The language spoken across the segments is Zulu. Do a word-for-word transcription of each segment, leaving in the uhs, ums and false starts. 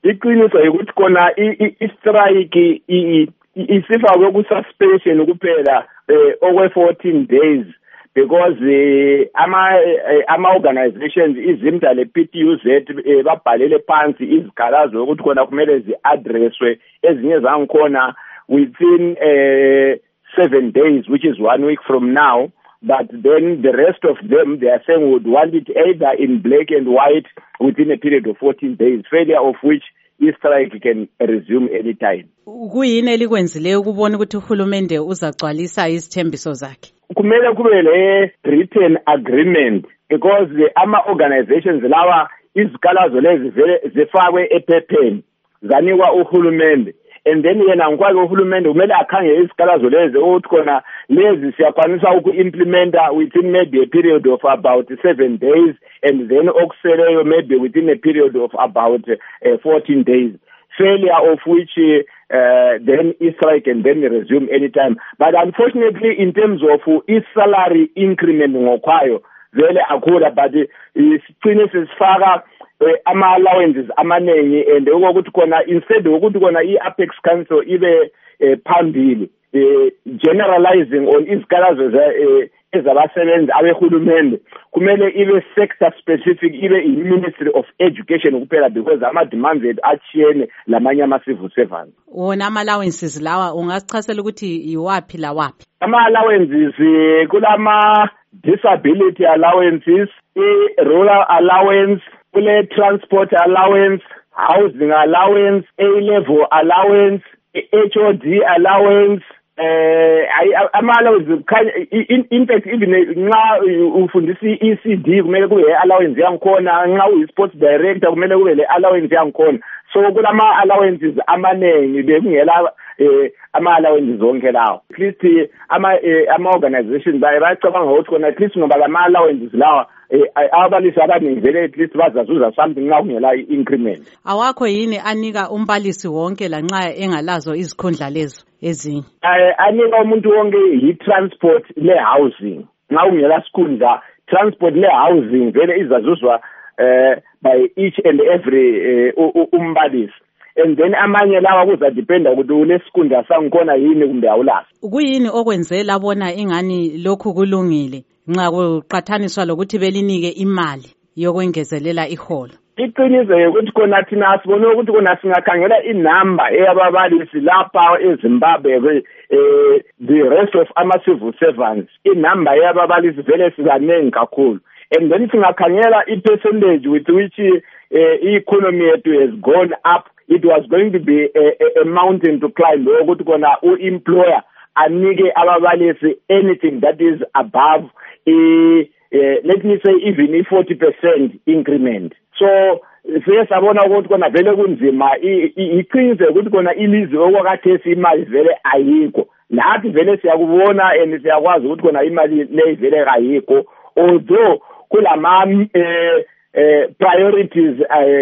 iqiniso ukuthi kona i-strike isifakwe ku-suspension kuphela okwe fourteen days because ama ama organizations izimda le P T U Z babhalele phansi izikhalazo ukuthi kona kumele zi-addresswe ezinye zangikhona within seven days, which is one week from now. But then the rest of them, they are saying would want it either in black and white within a period of fourteen days, failure of which i-strike can resume anytime. Kuyini elikwenzileyo ukubona ukuthi uhulumende uzagcwalisa izithembiso zakhe? Kumele kube le written agreement because the ama organizations lawa izikhalazo lezi vele zifakwe ephepheni zanikwa uhulumende. And then yena ngikwazi uhulumende kumele akhangele izikhalazo lezi ukuthi khona lezi siyakwanisa uku-implementa within maybe a period of about seven days and then okuseleyo maybe within a period of about uh, fourteen days, failure of which uh, then i-strike can then resume anytime. But unfortunately in terms of i-salary increment ngokwayo vele akhula, but isicine sesifaka ama allowances amanengi and ukuthi kona instead ukuthi kona i-Apex Council ibe phambili generalizing on izikhalazo ezabasebenzi abehulumende, kumele ibe sector specific, ibe i-Ministry of Education kuphela because ama demands ethu achiyene lamanye ama civil servants. Wona ama allowances lawa ungasichasela ukuthi iwapi la wapi? Ama allowances kulama disability allowances, i-rural allowance, kule transport allowance, housing allowance, A-level allowance, H O D allowance, uh, ama allowances in fact even nxa ufundisa i-E C D kumele kube allowance yangikhona, nxa uyi-sports director kumele kube le allowance yangikhona. So kulama allowances amanengi bekungela eh ama allowances zonke lawo. At least ama ama organizations bayacabanga ukuthi kona at least ngoba lama allowances lawa abalisi abaningi vele at least bazazuza something nxa kungela increment. Awakho yini anika umbalisi wonke la nxa engalazo izikhundla lezo ezinye? Anika umuntu wonke i-transport le-housing nxa kungela sikhundla transport le-housing vele izazuzwa uh, by each and every uh, umbalisi. And then amanye lawa kuzadependa ukuthi unesikunda sangikhona yini kumbe awulazi. Kuyini okwenzela bona ingani lokhu kulungile nxa kuqathaniswa lokuthi belinike imali yokwengezelela iholo? Iqiniso ukuthi khona thina asibone ukuthi kona singakhangela inamba eyababalisi lapha eZimbabwe eh the rest of ama civil servants, inamba eyababalisi vele sikanengi kakhulu. And then singakhangela i-percentage with which uh, economy yethu has gone up, it was going to be a, a, a mountain to climb. Ukuthi kona u-employer anike ababalisi anything that is above a, uh, let me say even a forty percent increment. So siye sabona ukuthi kona vele kunzima iqiniso ukuthi kona ilizwe okwakhathesi imali vele ayikho. Nathi vele siyakubona and siyakwazi ukuthi kona imali le vele ayikho, although kulama uh, uh, priorities uh,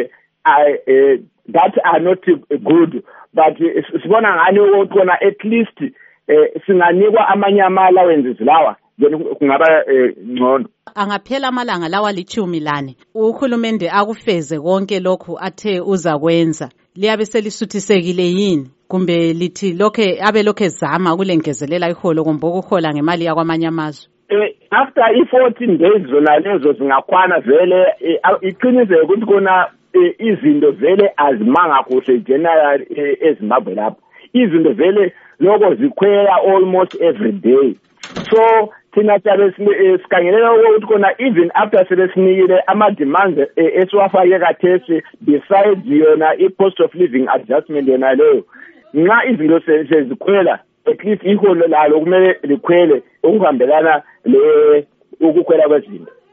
uh, that are not good, but sibona ngani ukuthi kona at least uh, singanikwa amanye ama allowances lawa kungaba ngcono. Angaphela amalanga lawa lichumi lane uhulumende akufeze konke lokhu athe uza kwenza, liyabe selisuthisekile yini kumbe lithi lokhe abe lokhe zama kulengezelela iholo kumbe ukuhola ngemali yakwamanye amazwe? Eh, after i-fourteen days zona lezo zingakhwana vele iqiniso ukuthi kona izinto vele azimanga kuhle general eZimbabwe lapha. Izinto vele lokho zikhwela almost every day. So thina siyabe sikhangelela ukuthi kona even after selesinikile ama demands esiwafake kathesi besides yona i-cost of living adjustment yona leyo, nxa izinto sezikhwela at least iholo lalo kumele likhwele ukuhambelana le ukukhwela kwezinto.